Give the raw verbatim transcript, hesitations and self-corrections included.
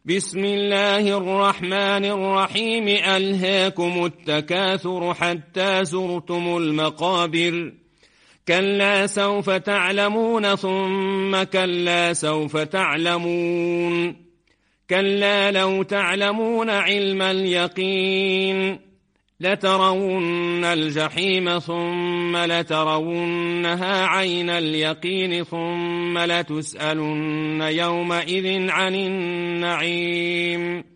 بسم الله الرحمن الرحيم ألهاكم التكاثر حتى زرتم المقابر كلا سوف تعلمون ثم كلا سوف تعلمون كلا لو تعلمون علم اليقين لترون الجحيم ثم لترونها عين اليقين ثم لتسألن يومئذ عن النعيم